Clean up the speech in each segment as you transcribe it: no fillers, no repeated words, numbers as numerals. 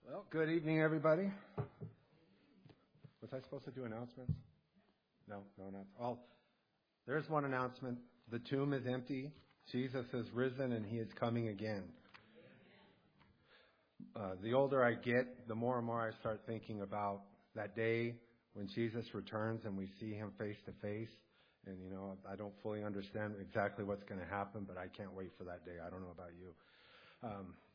Well, good evening, everybody. Was I supposed to do announcements? No, not. Oh, there's one announcement. The tomb is empty. Jesus is risen, and he is coming again. The older I get, the more and more I start thinking about that day when Jesus returns and we see him face to face. And, I don't fully understand exactly what's going to happen, but I can't wait for that day. I don't know about you.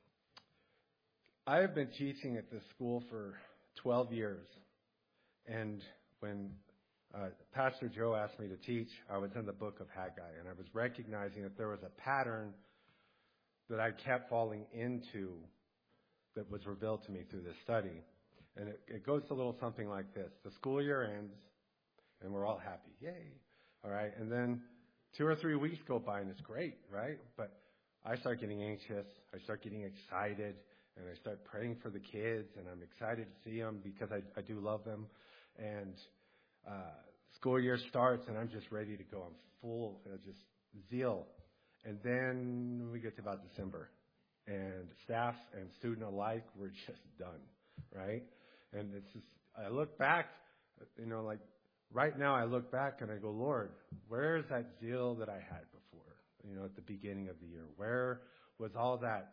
I have been teaching at this school for 12 years. And when Pastor Joe asked me to teach, I was in the book of Haggai. And I was recognizing that there was a pattern that I kept falling into that was revealed to me through this study. And it goes a little something like this. The school year ends, and we're all happy. Yay. All right. And then 2 or 3 weeks go by, and it's great, right? But I start getting anxious. I start getting excited. And I start praying for the kids, and I'm excited to see them because I do love them. And school year starts, and I'm just ready to go. I'm full of just zeal. And then we get to about December, and staff and student alike, we're just done, right? And it's just, I look back, like right now I look back and I go, Lord, where is that zeal that I had before, at the beginning of the year? Where was all that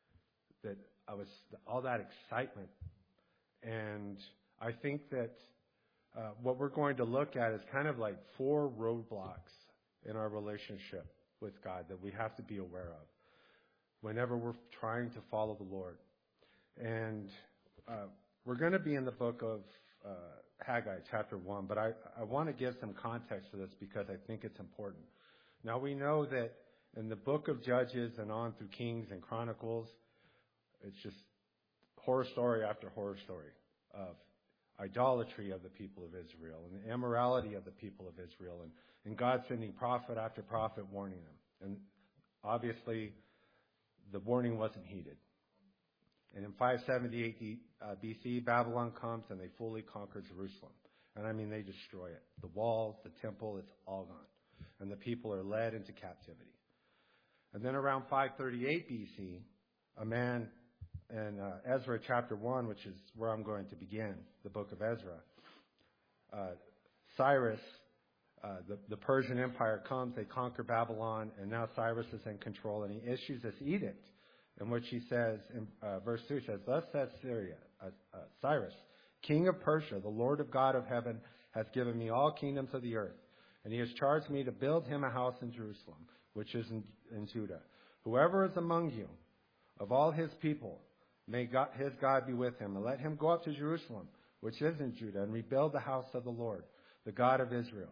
all that excitement? And I think that what we're going to look at is kind of like 4 roadblocks in our relationship with God that we have to be aware of whenever we're trying to follow the Lord. And we're going to be in the book of Haggai, chapter 1, but I want to give some context to this because I think it's important. Now, we know that in the book of Judges and on through Kings and Chronicles, it's just horror story after horror story of idolatry of the people of Israel and the immorality of the people of Israel and God sending prophet after prophet warning them. And obviously, the warning wasn't heeded. And in 578 BC, Babylon comes and they fully conquer Jerusalem. And I mean, they destroy it. The walls, the temple, it's all gone. And the people are led into captivity. And then around 538 BC, a man in Ezra chapter 1, which is where I'm going to begin, the book of Ezra, Cyrus, the Persian Empire comes, they conquer Babylon, and now Cyrus is in control, and he issues this edict in which he says, in verse 2, he says, Thus says Cyrus, king of Persia, the Lord of God of heaven, has given me all kingdoms of the earth, and he has charged me to build him a house in Jerusalem, which is in Judah. Whoever is among you, of all his people, may his God be with him, and let him go up to Jerusalem, which is in Judah, and rebuild the house of the Lord, the God of Israel.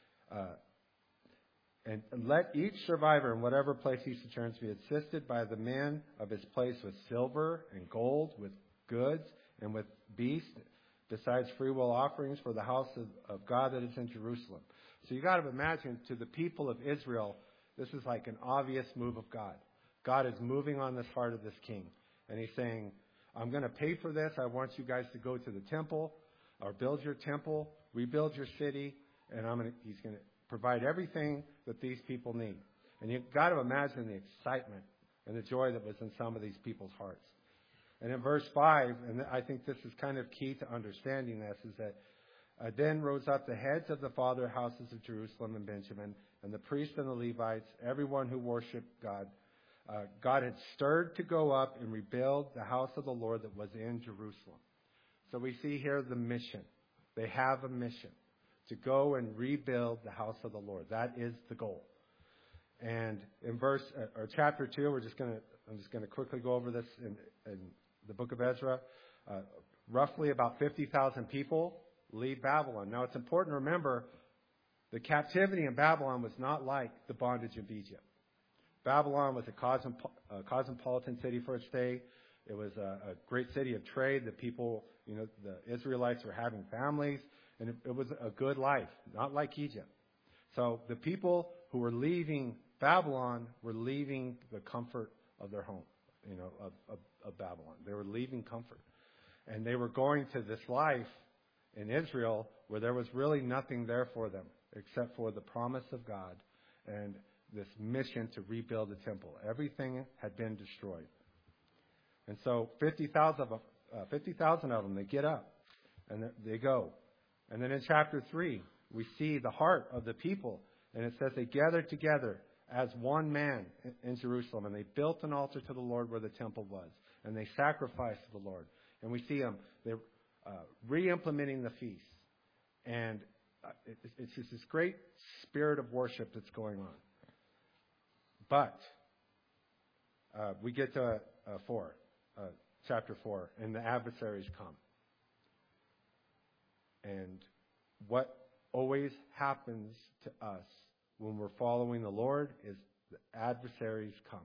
And let each survivor in whatever place he sojourns be assisted by the men of his place with silver and gold, with goods, and with beasts, besides free will offerings for the house of God that is in Jerusalem. So you got to imagine, to the people of Israel, this is like an obvious move of God. God is moving on this heart of this king. And he's saying, I'm going to pay for this. I want you guys to go to the temple or build your temple, rebuild your city, and he's going to provide everything that these people need. And you've got to imagine the excitement and the joy that was in some of these people's hearts. And in verse 5, and I think this is kind of key to understanding this, is that then rose up the heads of the father houses of Jerusalem and Benjamin, and the priests and the Levites, everyone who worshiped God. God had stirred to go up and rebuild the house of the Lord that was in Jerusalem. So we see here the mission. They have a mission to go and rebuild the house of the Lord. That is the goal. And in chapter 2, I'm just going to quickly go over this in the book of Ezra. Roughly about 50,000 people leave Babylon. Now, it's important to remember the captivity in Babylon was not like the bondage of Egypt. Babylon was a cosmopolitan city for its day. It was a great city of trade. The people, the Israelites were having families, and it was a good life, not like Egypt. So the people who were leaving Babylon were leaving the comfort of their home, of Babylon. They were leaving comfort. And they were going to this life in Israel where there was really nothing there for them except for the promise of God and this mission to rebuild the temple. Everything had been destroyed. And so 50,000 50,000 of them, they get up and they go. And then in chapter 3, we see the heart of the people. And it says they gathered together as one man in Jerusalem. And they built an altar to the Lord where the temple was. And they sacrificed to the Lord. And we see them, they're re-implementing the feast. And it's just this great spirit of worship that's going on. But we get to chapter 4, and the adversaries come. And what always happens to us when we're following the Lord is the adversaries come.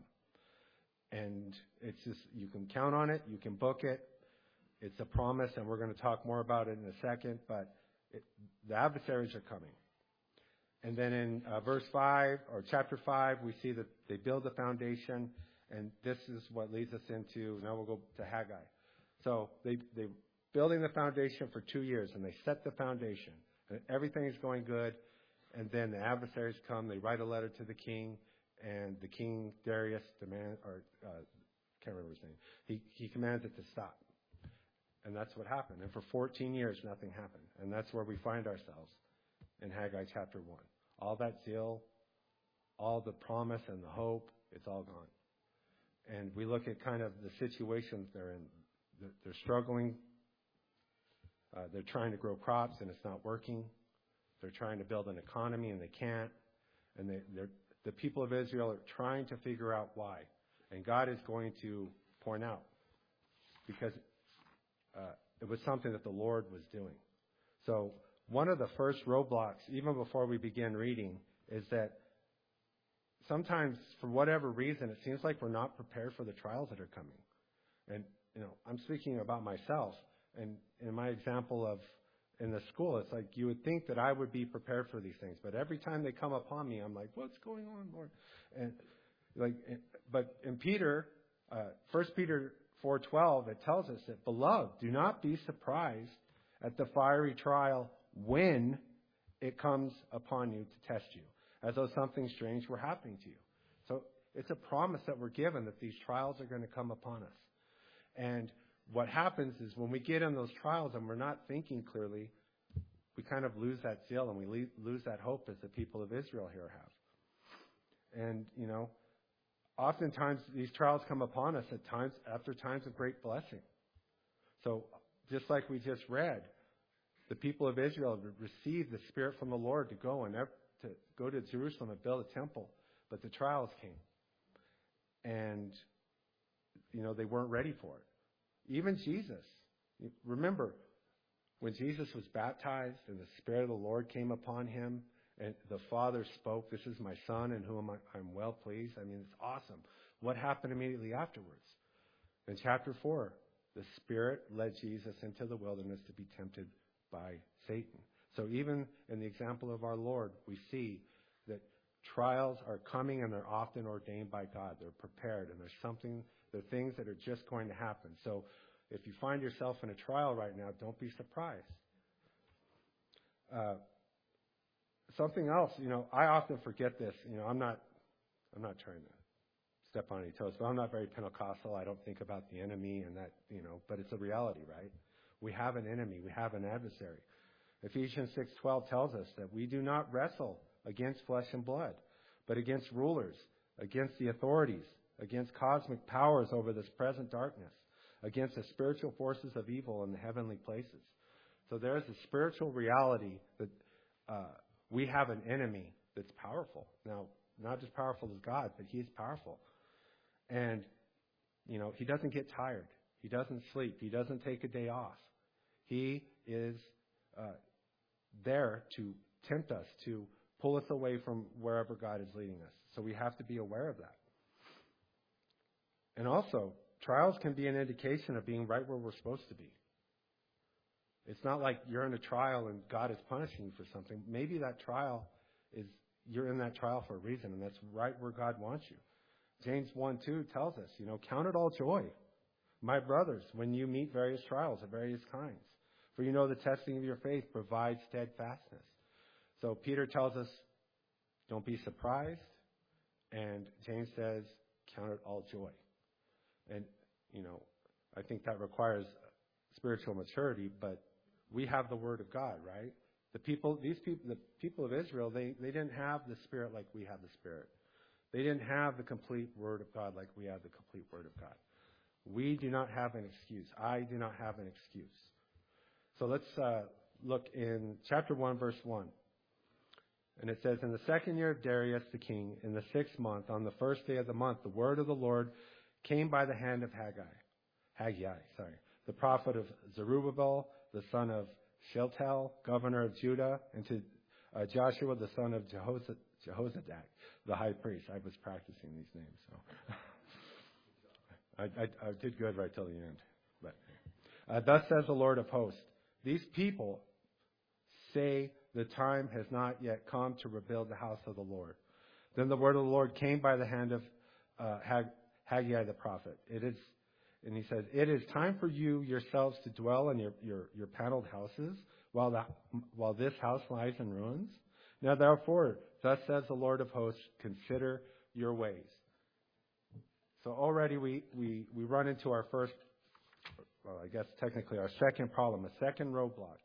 And it's just, you can count on it, you can book it. It's a promise, and we're going to talk more about it in a second, but the adversaries are coming. And then in verse 5, or chapter 5, we see that they build the foundation, and this is what leads us into, now we'll go to Haggai. So they're building the foundation for 2 years, and they set the foundation. And everything is going good, and then the adversaries come, they write a letter to the king, and the king, Darius, can't remember his name, he commands it to stop. And that's what happened. And for 14 years, nothing happened. And that's where we find ourselves in Haggai chapter 1. All that zeal, all the promise and the hope, it's all gone. And we look at kind of the situations they're in. They're struggling. They're trying to grow crops, and it's not working. They're trying to build an economy, and they can't. And the people of Israel are trying to figure out why. And God is going to point out, because it was something that the Lord was doing. So one of the first roadblocks, even before we begin reading, is that sometimes, for whatever reason, it seems like we're not prepared for the trials that are coming. And, I'm speaking about myself. And in my example of in the school, it's like you would think that I would be prepared for these things. But every time they come upon me, I'm like, what's going on, Lord? And but in Peter, 1 Peter 4:12, it tells us that, beloved, do not be surprised at the fiery trial when it comes upon you to test you, as though something strange were happening to you. So it's a promise that we're given that these trials are going to come upon us. And what happens is when we get in those trials and we're not thinking clearly, we kind of lose that zeal and we lose that hope as the people of Israel here have. And, oftentimes these trials come upon us at times after times of great blessing. So just like we just read, the people of Israel received the Spirit from the Lord to go to Jerusalem and build a temple, but the trials came. And, they weren't ready for it. Even Jesus, remember, when Jesus was baptized and the Spirit of the Lord came upon him, and the Father spoke, "This is my Son in whom I'm well pleased." I mean, it's awesome. What happened immediately afterwards? In chapter 4, the Spirit led Jesus into the wilderness to be tempted by Satan. So even in the example of our Lord, we see that trials are coming, and they're often ordained by God. They're prepared, and they're things that are just going to happen. So if you find yourself in a trial right now, don't be surprised. Something else, I often forget this. I'm not trying to step on any toes, but I'm not very Pentecostal. I don't think about the enemy and that, but it's a reality, right? We have an enemy. We have an adversary. Ephesians 6:12 tells us that we do not wrestle against flesh and blood, but against rulers, against the authorities, against cosmic powers over this present darkness, against the spiritual forces of evil in the heavenly places. So there's a spiritual reality that we have an enemy that's powerful. Now, not as powerful as God, but he is powerful. And, he doesn't get tired. He doesn't sleep. He doesn't take a day off. He is there to tempt us, to pull us away from wherever God is leading us. So we have to be aware of that. And also, trials can be an indication of being right where we're supposed to be. It's not like you're in a trial and God is punishing you for something. Maybe that trial you're in that trial for a reason, and that's right where God wants you. James 1:2 tells us, count it all joy, my brothers, when you meet various trials of various kinds. For the testing of your faith provides steadfastness. So Peter tells us, don't be surprised. And James says, count it all joy. And, I think that requires spiritual maturity, but we have the Word of God, right? The people of Israel, they didn't have the Spirit like we have the Spirit. They didn't have the complete Word of God like we have the complete Word of God. We do not have an excuse. I do not have an excuse. So let's look in chapter 1, verse 1. And it says, in the second year of Darius the king, in the 6th month, on the first day of the month, the word of the Lord came by the hand of Haggai, the prophet of Zerubbabel, the son of Shealtiel, governor of Judah, and to Joshua, the son of Jehozadak, the high priest. I was practicing these names, so I did good right till the end. But thus says the Lord of hosts, these people say the time has not yet come to rebuild the house of the Lord. Then the word of the Lord came by the hand of Haggai the prophet. And he says, it is time for you yourselves to dwell in your paneled houses while this house lies in ruins. Now therefore, thus says the Lord of hosts, consider your ways. So already we run into our first, well, I guess technically our second problem, a second roadblock.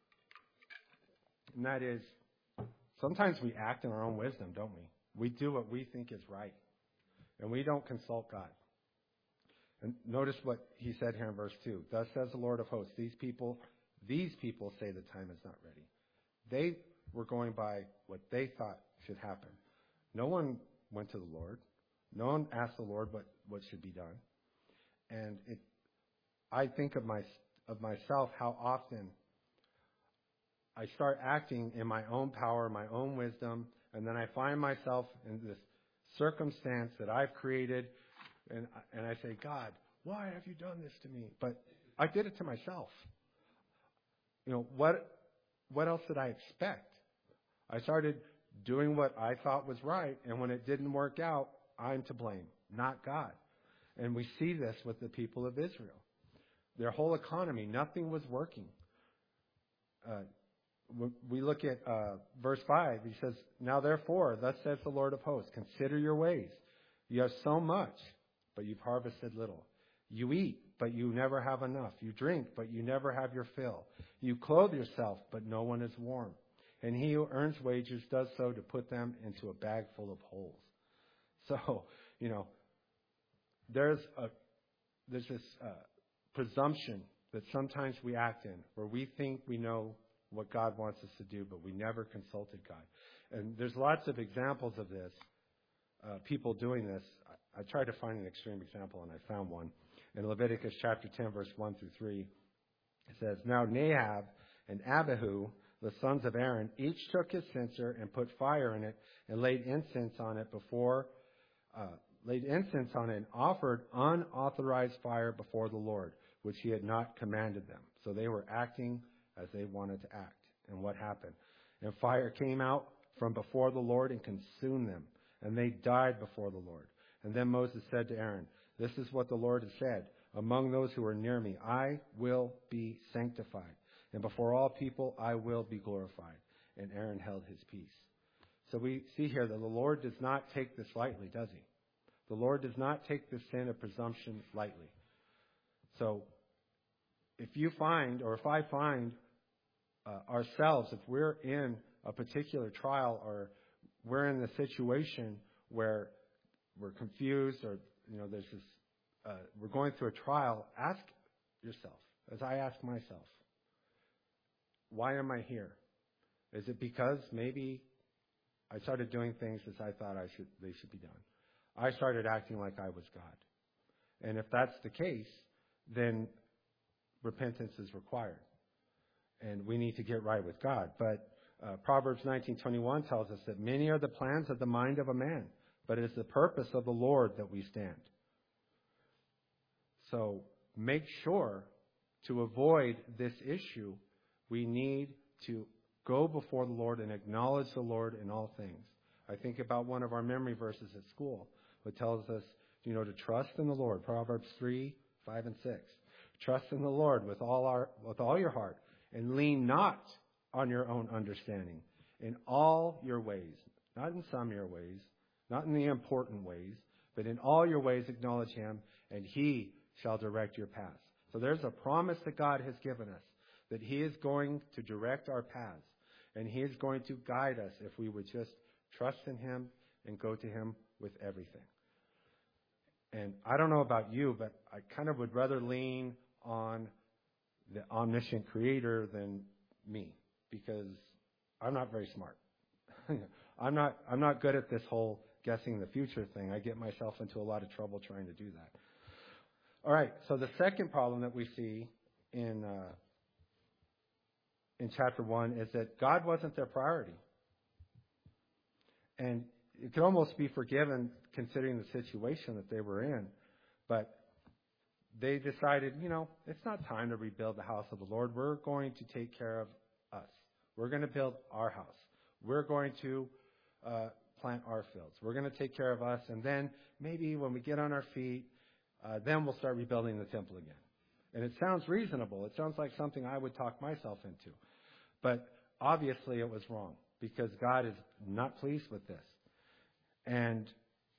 And that is, sometimes we act in our own wisdom, don't we? We do what we think is right. And we don't consult God. And notice what he said here in verse 2. Thus says the Lord of hosts, these people say the time is not ready. They were going by what they thought should happen. No one went to the Lord. No one asked the Lord what should be done. And I think of myself how often I start acting in my own power, my own wisdom, and then I find myself in this circumstance that I've created, and I say, God, why have you done this to me? But I did it to myself. What else did I expect? I started doing what I thought was right, and when it didn't work out, I'm to blame, not God. And we see this with the people of Israel. Their whole economy, nothing was working. We look at verse 5. He says, now therefore, thus says the Lord of hosts, consider your ways. You have so much, but you've harvested little. You eat, but you never have enough. You drink, but you never have your fill. You clothe yourself, but no one is warm. And he who earns wages does so to put them into a bag full of holes. So, there's this presumption that sometimes we act in where we think we know what God wants us to do, but we never consulted God. And there's lots of examples of this, people doing this. I tried to find an extreme example, and I found one. In Leviticus chapter 10, verse 1 through 3, it says, now Nadab and Abihu, the sons of Aaron, each took his censer and put fire in it and laid incense on it and offered unauthorized fire before the Lord, which he had not commanded them. So they were acting as they wanted to act. And what happened? And fire came out from before the Lord and consumed them, and they died before the Lord. And then Moses said to Aaron, this is what the Lord has said, among those who are near me, I will be sanctified, and before all people I will be glorified. And Aaron held his peace. So we see here that the Lord does not take this lightly, does he? The Lord does not take the sin of presumption lightly. So if I find ourselves, if we're in a particular trial or we're in the situation where we're confused or there's this, we're going through a trial, ask yourself, as I ask myself, why am I here? Is it because maybe I started doing things as I thought they should be done? I started acting like I was God. And if that's the case, then repentance is required. And we need to get right with God. But Proverbs 19:21 tells us that many are the plans of the mind of a man, but it is the purpose of the Lord that we stand. So make sure to avoid this issue, we need to go before the Lord and acknowledge the Lord in all things. I think about one of our memory verses at school, which tells us, to trust in the Lord. Proverbs 3, 5, and 6. Trust in the Lord with all your heart, and lean not on your own understanding. In all your ways, not in some of your ways, not in the important ways, but in all your ways acknowledge him, and he shall direct your paths. So there's a promise that God has given us, that He is going to direct our paths, and He is going to guide us if we would just trust in Him and go to Him with everything. And I don't know about you, but I kind of would rather lean on the omniscient Creator than me, because I'm not very smart. I'm not good at this whole guessing the future thing. I get myself into a lot of trouble trying to do that. All right, so the second problem that we see in chapter 1 is that God wasn't their priority. And it could almost be forgiven considering the situation that they were in. But they decided, it's not time to rebuild the house of the Lord. We're going to take care of us. We're going to build our house. We're going to plant our fields. We're going to take care of us. And then maybe when we get on our feet, then we'll start rebuilding the temple again. And it sounds reasonable. It sounds like something I would talk myself into. But obviously it was wrong, because God is not pleased with this. And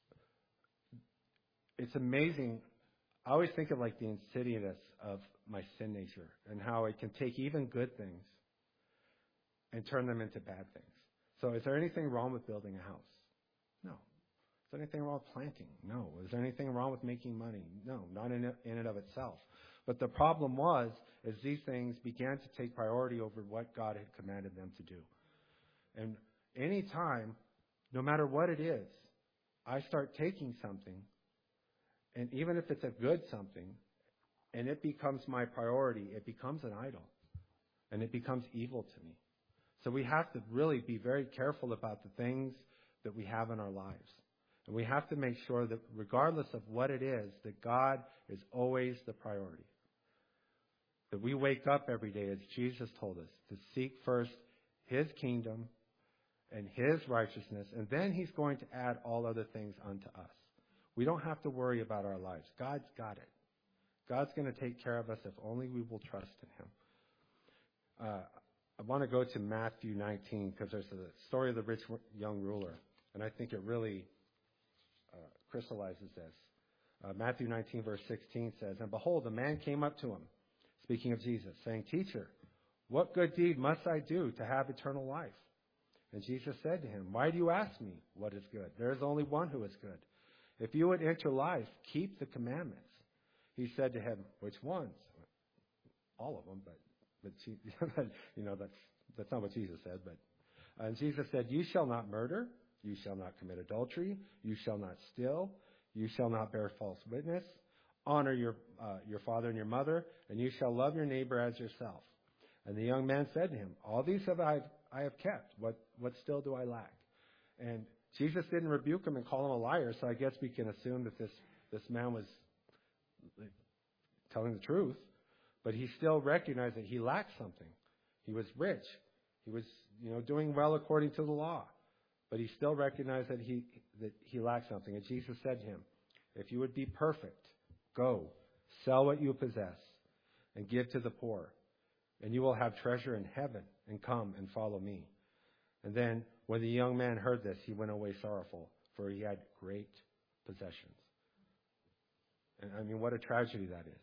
it's amazing. I always think of like the insidiousness of my sin nature and how it can take even good things and turn them into bad things. So is there anything wrong with building a house? No. Is there anything wrong with planting? No. Is there anything wrong with making money? No, not in and of itself. But the problem is these things began to take priority over what God had commanded them to do. And any time, no matter what it is, I start taking something, and even if it's a good something, and it becomes my priority, it becomes an idol, and it becomes evil to me. So we have to really be very careful about the things that we have in our lives. And we have to make sure that regardless of what it is, that God is always the priority. That we wake up every day, as Jesus told us, to seek first His kingdom and His righteousness, and then He's going to add all other things unto us. We don't have to worry about our lives. God's got it. God's going to take care of us if only we will trust in Him. I want to go to Matthew 19, because there's a story of the rich young ruler, and I think it really crystallizes this. Matthew 19, verse 16 says, "And behold, a man came up to him," speaking of Jesus, saying, "Teacher, what good deed must I do to have eternal life?" And Jesus said to him, "Why do you ask me what is good? There is only one who is good. If you would enter life, keep the commandments." He said to him, "Which ones?" All of them, but that's not what Jesus said. And Jesus said, "You shall not murder. You shall not commit adultery. You shall not steal. You shall not bear false witness. Honor your father and your mother, and you shall love your neighbor as yourself." And the young man said to him, "All these I have kept. What still do I lack?" And Jesus didn't rebuke him and call him a liar, so I guess we can assume that this man was telling the truth, but he still recognized that he lacked something. He was rich. He was, doing well according to the law, but he still recognized that he lacked something. And Jesus said to him, "If you would be perfect, go, sell what you possess, and give to the poor, and you will have treasure in heaven, and come and follow me." And then when the young man heard this, he went away sorrowful, for he had great possessions. And what a tragedy that is.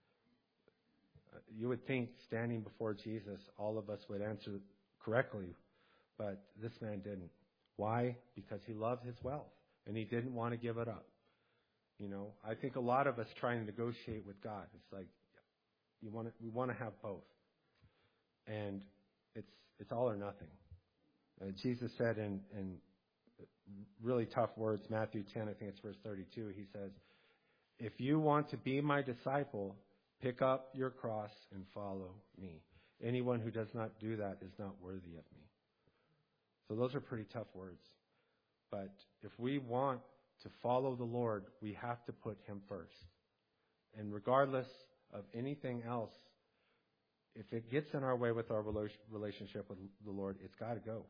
You would think standing before Jesus, all of us would answer correctly, but this man didn't. Why? Because he loved his wealth, and he didn't want to give it up. I think a lot of us try and negotiate with God. It's like we want to have both, and it's all or nothing. Jesus said in really tough words, Matthew 10, I think it's verse 32, he says, "If you want to be my disciple, pick up your cross and follow me. Anyone who does not do that is not worthy of me." So those are pretty tough words. But if we want to follow the Lord, we have to put Him first. And regardless of anything else, if it gets in our way with our relationship with the Lord, it's got to go.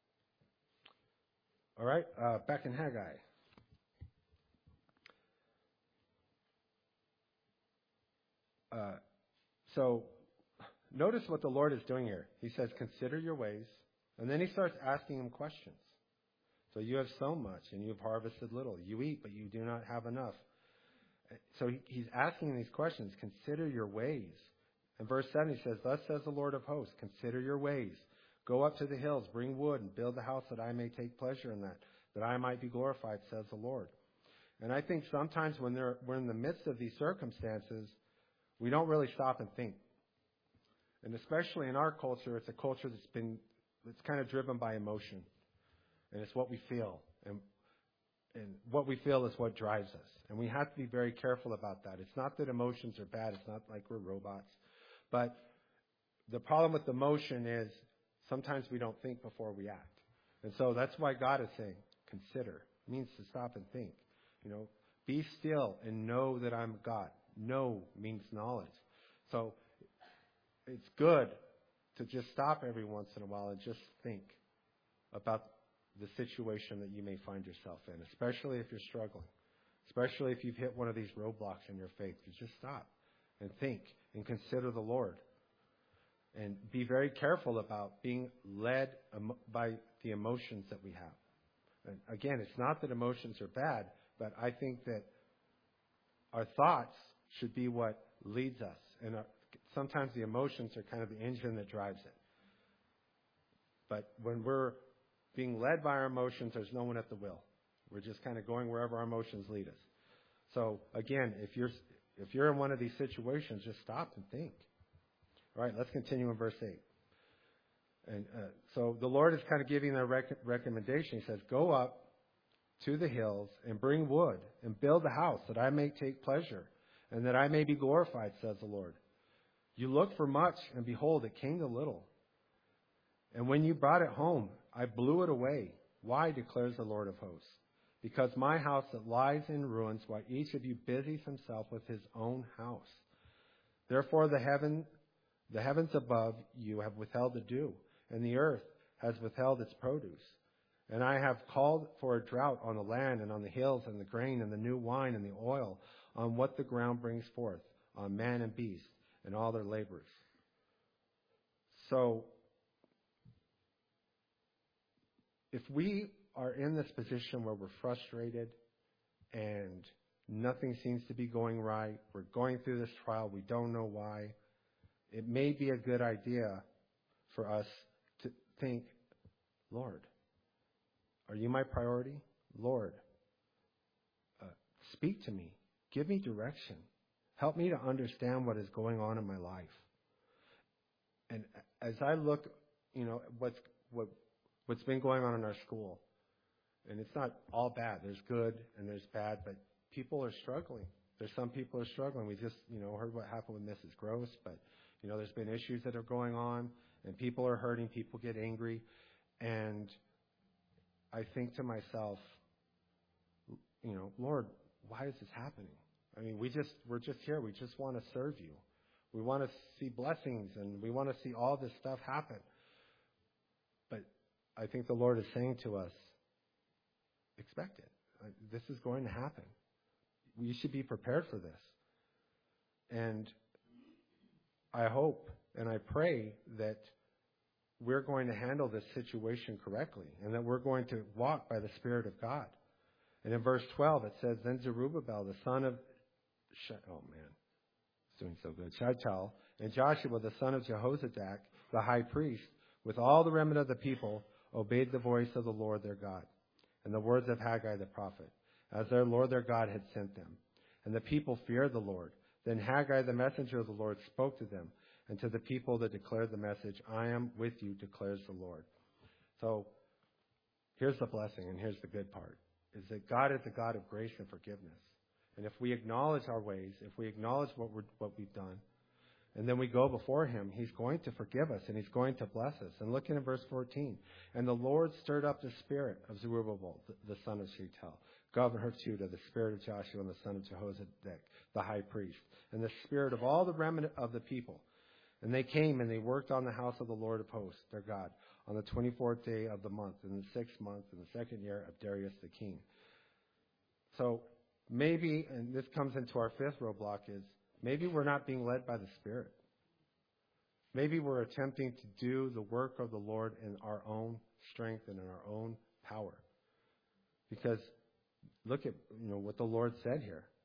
All right, back in Haggai. So notice what the Lord is doing here. He says, "Consider your ways." And then He starts asking him questions. "So you have sown much, and you have harvested little. You eat, but you do not have enough. So he's asking these questions. Consider your ways. In verse 7 he says, thus says the Lord of hosts, consider your ways. Go up to the hills, bring wood, and build a house that I may take pleasure in that I might be glorified, says the Lord. And I think sometimes when we're in the midst of these circumstances, we don't really stop and think. And especially in our culture, it's a culture that's kind of driven by emotion. And it's what we feel. And what we feel is what drives us. And we have to be very careful about that. It's not that emotions are bad. It's not like we're robots. But the problem with emotion is sometimes we don't think before we act. And so that's why God is saying, consider. It means to stop and think. Be still and know that I'm God. Know means knowledge. So it's good to just stop every once in a while and just think about the situation that you may find yourself in, especially if you're struggling, especially if you've hit one of these roadblocks in your faith. You just stop and think and consider the Lord. And be very careful about being led by the emotions that we have. And again, it's not that emotions are bad, but I think that our thoughts should be what leads us. And sometimes the emotions are kind of the engine that drives it. But when we're being led by our emotions, there's no one at the wheel. We're just kind of going wherever our emotions lead us. So again, if you're in one of these situations, just stop and think. All right, let's continue in verse 8. And so the Lord is kind of giving a recommendation. He says, go up to the hills and bring wood and build a house that I may take pleasure and that I may be glorified, says the Lord. You looked for much, and behold, it came to little. And when you brought it home, I blew it away. Why, declares the Lord of hosts? Because my house that lies in ruins, while each of you busies himself with his own house. Therefore the heavens above you have withheld the dew, and the earth has withheld its produce. And I have called for a drought on the land and on the hills and the grain and the new wine and the oil, on what the ground brings forth, on man and beast and all their labors. So, if we are in this position where we're frustrated and nothing seems to be going right, we're going through this trial, we don't know why, it may be a good idea for us to think, Lord, are you my priority? Lord, speak to me. Give me direction. Help me to understand what is going on in my life. And as I look, what's been going on in our school, and it's not all bad. There's good and there's bad, but people are struggling. There's some people are struggling. We just, heard what happened with Mrs. Gross, but, there's been issues that are going on, and people are hurting. People get angry. And I think to myself, Lord, why is this happening? I mean, we're just here. We just want to serve you. We want to see blessings, and we want to see all this stuff happen. But I think the Lord is saying to us, expect it. This is going to happen. You should be prepared for this. And I hope and I pray that we're going to handle this situation correctly and that we're going to walk by the Spirit of God. And in verse 12 it says, then Zerubbabel, the son of it's doing so good. Shealtiel, and Joshua, the son of Jehozadak, the high priest, with all the remnant of the people, obeyed the voice of the Lord their God and the words of Haggai the prophet, as their Lord their God had sent them. And the people feared the Lord. Then Haggai the messenger of the Lord spoke to them and to the people that declared the message, I am with you, declares the Lord. So here's the blessing and here's the good part, is that God is a God of grace and forgiveness. And if we acknowledge our ways, if we acknowledge what we've done, and then we go before him, he's going to forgive us and he's going to bless us. And look in verse 14. And the Lord stirred up the spirit of Zerubbabel, the son of Shealtiel, governor of Judah, the spirit of Joshua, and the son of Jehozadak, the high priest, and the spirit of all the remnant of the people. And they came and they worked on the house of the Lord of hosts, their God, on the 24th day of the month, in the 6th month, in the 2nd year of Darius the king. So maybe, and this comes into our 5th roadblock, is maybe we're not being led by the Spirit. Maybe we're attempting to do the work of the Lord in our own strength and in our own power. Because look at what the Lord said here.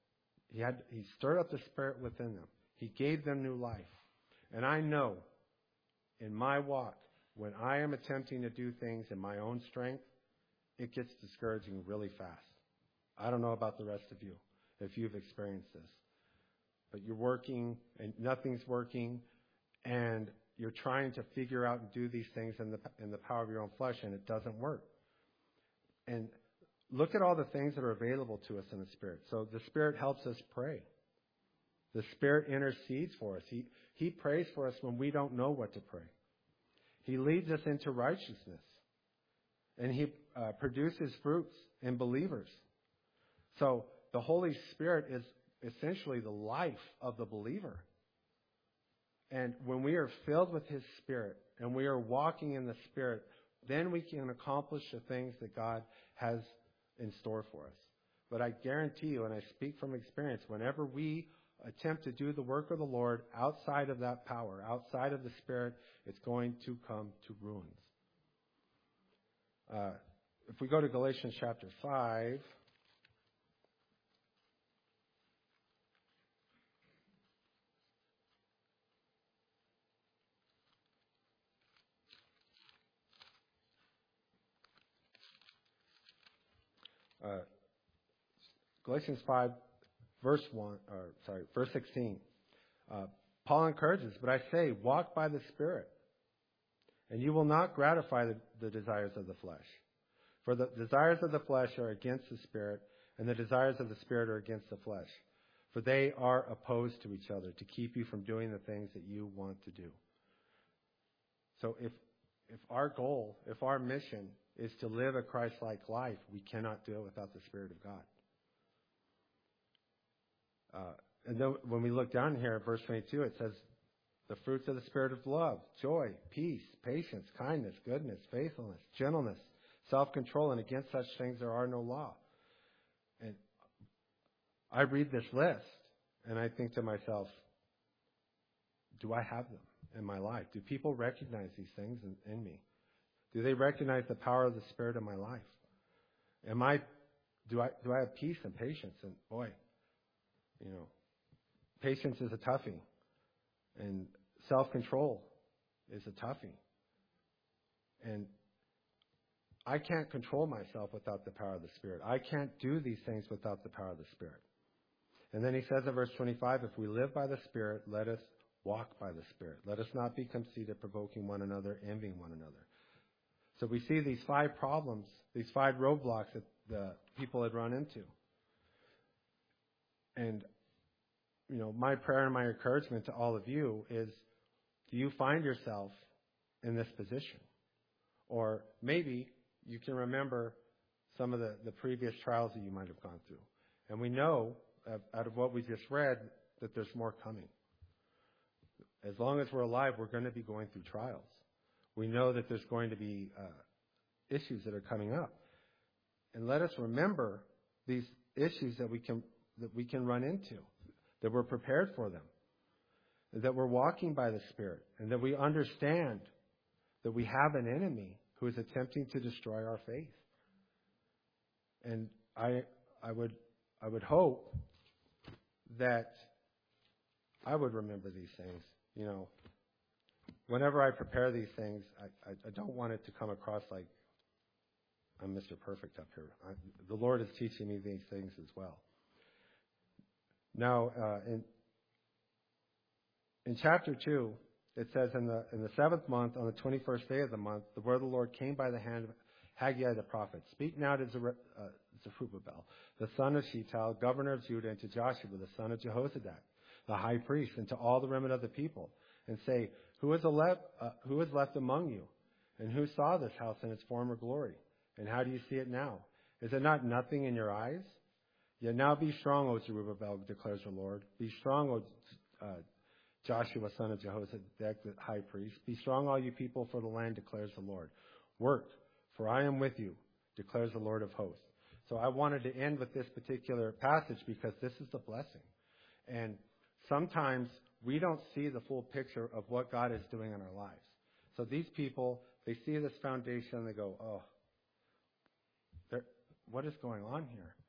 He stirred up the Spirit within them. He gave them new life. And I know in my walk, when I am attempting to do things in my own strength, it gets discouraging really fast. I don't know about the rest of you, if you've experienced this. But you're working and nothing's working, and you're trying to figure out and do these things in the power of your own flesh, and it doesn't work. And look at all the things that are available to us in the Spirit. So the Spirit helps us pray. The Spirit intercedes for us. He prays for us when we don't know what to pray. He leads us into righteousness. And He produces fruits in believers. So the Holy Spirit is essentially the life of the believer. And when we are filled with His Spirit and we are walking in the Spirit, then we can accomplish the things that God has in store for us. But I guarantee you, and I speak from experience, whenever we attempt to do the work of the Lord outside of that power, outside of the Spirit, it's going to come to ruins. If we go to Galatians chapter 5, Galatians 5, verse 16. Paul encourages, but I say, walk by the Spirit, and you will not gratify the desires of the flesh. For the desires of the flesh are against the Spirit, and the desires of the Spirit are against the flesh. For they are opposed to each other to keep you from doing the things that you want to do. So if our goal, if our mission is to live a Christ-like life, we cannot do it without the Spirit of God. And then when we look down here at verse 22, it says, the fruits of the Spirit of love, joy, peace, patience, kindness, goodness, faithfulness, gentleness, self-control, and against such things there are no law. And I read this list, and I think to myself, do I have them in my life? Do people recognize these things in me? Do they recognize the power of the Spirit in my life? Do I have peace and patience? And boy, patience is a toughie, and self-control is a toughie. And I can't control myself without the power of the Spirit. I can't do these things without the power of the Spirit. And then he says in verse 25, if we live by the Spirit, let us walk by the Spirit. Let us not be conceited, provoking one another, envying one another. So we see these 5 problems, these 5 roadblocks that the people had run into. And, my prayer and my encouragement to all of you is, do you find yourself in this position? Or maybe you can remember some of the previous trials that you might have gone through. And we know, out of what we just read, that there's more coming. As long as we're alive, we're going to be going through trials. We know that there's going to be issues that are coming up. And let us remember these issues that we can run into, that we're prepared for them, that we're walking by the Spirit, and that we understand that we have an enemy who is attempting to destroy our faith. And I would hope that I would remember these things. Whenever I prepare these things, I don't want it to come across like I'm Mr. Perfect up here. The Lord is teaching me these things as well. Now, in chapter 2, it says, in the 7th month, on the 21st day of the month, the word of the Lord came by the hand of Haggai the prophet. Speak now to Zerubbabel, the son of Shealtiel, governor of Judah, and to Joshua, the son of Jehozadak, the high priest, and to all the remnant of the people, and say, who is left among you, and who saw this house in its former glory? And how do you see it now? Is it not nothing in your eyes? Yet now be strong, O Zerubbabel, declares the Lord. Be strong, O Joshua, son of Jehozadak, the high priest. Be strong, all you people, for the land, declares the Lord. Work, for I am with you, declares the Lord of hosts. So I wanted to end with this particular passage because this is the blessing. And sometimes we don't see the full picture of what God is doing in our lives. So these people, they see this foundation and they go, oh, what is going on here?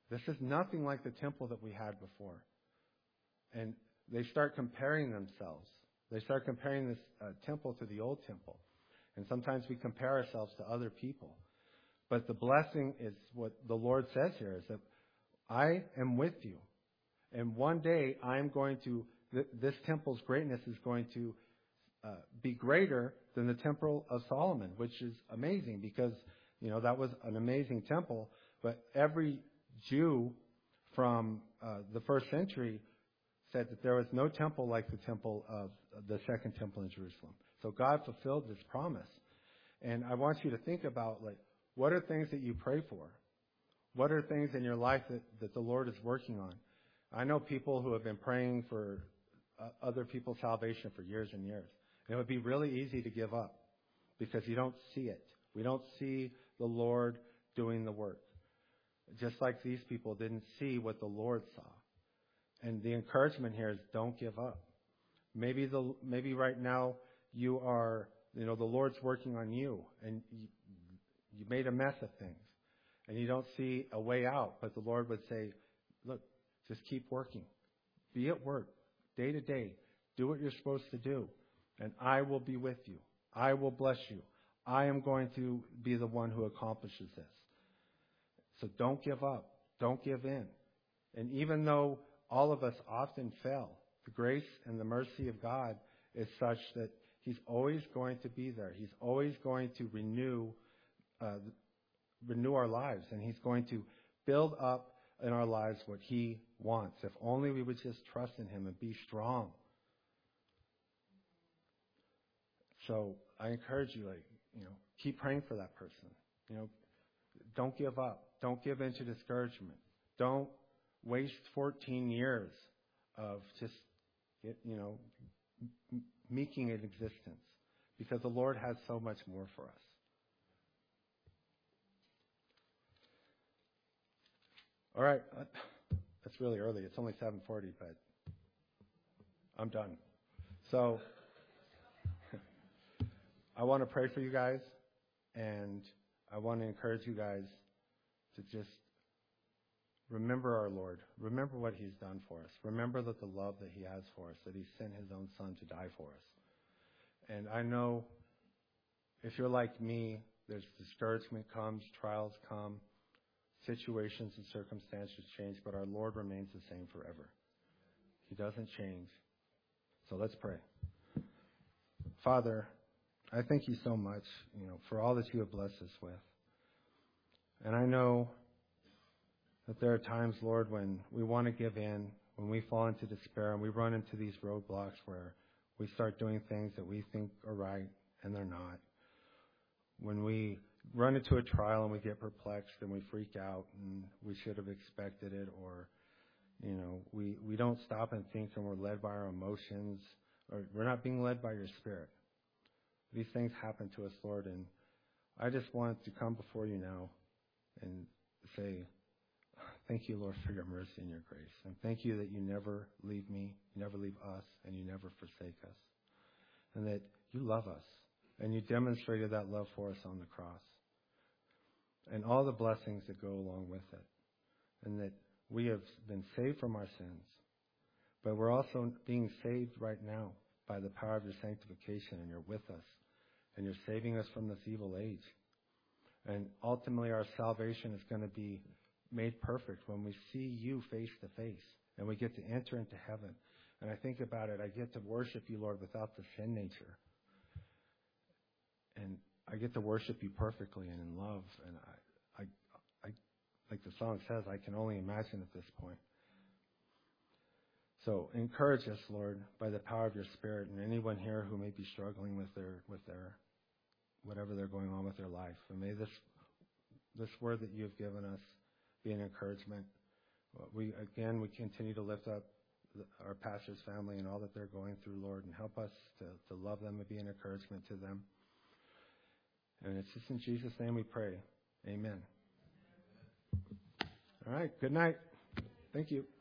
This is nothing like the temple that we had before. And they start comparing themselves. They start comparing this temple to the old temple. And sometimes we compare ourselves to other people. But the blessing is what the Lord says here, is that I am with you. And one day I'm going to, this temple's greatness is going to be greater than the temple of Solomon, which is amazing because, that was an amazing temple. But every Jew from the first century said that there was no temple like the temple of the second temple in Jerusalem. So God fulfilled this promise. And I want you to think about, what are things that you pray for? What are things in your life that the Lord is working on? I know people who have been praying for other people's salvation for years and years. And it would be really easy to give up because you don't see it. We don't see the Lord doing the work. Just like these people didn't see what the Lord saw. And the encouragement here is don't give up. Maybe right now you are, the Lord's working on you and you made a mess of things and you don't see a way out. But the Lord would say, look, just keep working. Be at work day to day. Do what you're supposed to do. And I will be with you. I will bless you. I am going to be the one who accomplishes this. So don't give up. Don't give in. And even though all of us often fail, the grace and the mercy of God is such that He's always going to be there. He's always going to renew our lives. And He's going to build up in our lives what He wants. If only we would just trust in Him and be strong. So I encourage you, keep praying for that person. Don't give up. Don't give in to discouragement. Don't waste 14 years of just, making an existence, because the Lord has so much more for us. All right. That's really early. It's only 7:40, but I'm done. So I want to pray for you guys, and I want to encourage you guys to just remember our Lord. Remember what He's done for us. Remember that the love that He has for us, that He sent His own Son to die for us. And I know if you're like me, there's discouragement comes, trials come, situations and circumstances change, but our Lord remains the same forever. He doesn't change. So let's pray. Father, I thank You so much, for all that You have blessed us with. And I know that there are times, Lord, when we want to give in, when we fall into despair and we run into these roadblocks where we start doing things that we think are right and they're not. When we run into a trial and we get perplexed and we freak out and we should have expected it, or, we don't stop and think and we're led by our emotions, or we're not being led by Your Spirit. These things happen to us, Lord, and I just want to come before You now and say, thank You, Lord, for Your mercy and Your grace. And thank You that You never leave me, You never leave us, and You never forsake us. And that You love us, and You demonstrated that love for us on the cross. And all the blessings that go along with it. And that we have been saved from our sins. But we're also being saved right now by the power of Your sanctification, and You're with us. And You're saving us from this evil age. And ultimately our salvation is going to be made perfect when we see You face to face and we get to enter into heaven. And I think about it, I get to worship You, Lord, without the sin nature. And I get to worship You perfectly and in love. And I like the song says, I can only imagine at this point. So encourage us, Lord, by the power of Your Spirit, and anyone here who may be struggling with their whatever they're going on with their life. And may this word that You have given us be an encouragement. We continue to lift up our pastor's family and all that they're going through, Lord, and help us to love them and be an encouragement to them. And it's just in Jesus' name we pray. Amen. All right. Good night. Thank you.